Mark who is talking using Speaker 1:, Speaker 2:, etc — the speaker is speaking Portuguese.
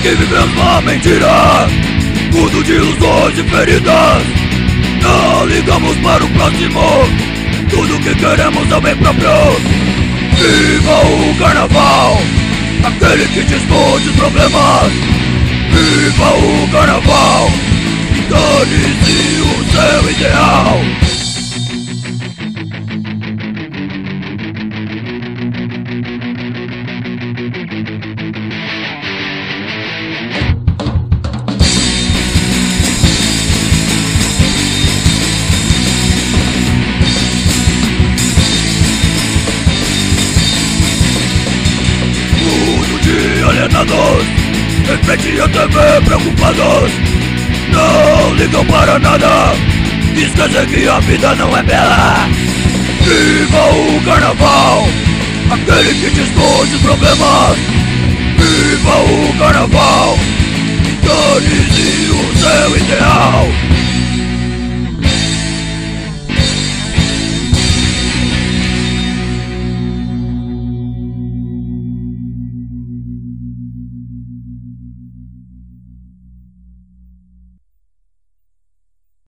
Speaker 1: que vivemos uma mentira, mundo de ilusões e feridas. Não ligamos para o próximo, tudo que queremos é o bem próprio. Viva o carnaval, aquele que te esconde os problemas. Viva o carnaval, dane-se o seu ideal. Alienados, em frente à TV preocupados, não ligam para nada, esquecem que a vida não é bela. Viva o carnaval, aquele que te esconde os problemas. Viva o